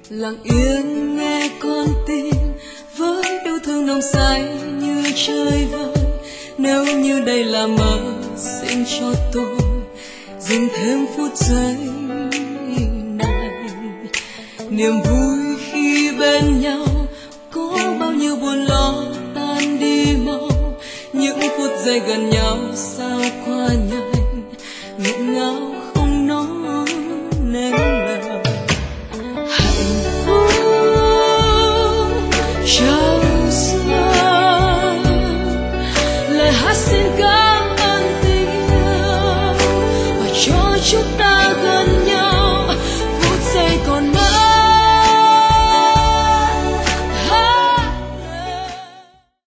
lặng yên nghe con tim với yêu thương nồng say như trời vơi. Nếu như đây là mơ, xin cho tôi dừng thêm phút giây này. Niềm vui khi bên nhau có bao nhiêu buồn lo tan đi mau. Những phút giây gần nhau sao qua nhanh, nghẹn ngào không nói nên lời. Hạnh phúc trao dâng lời hát xin ca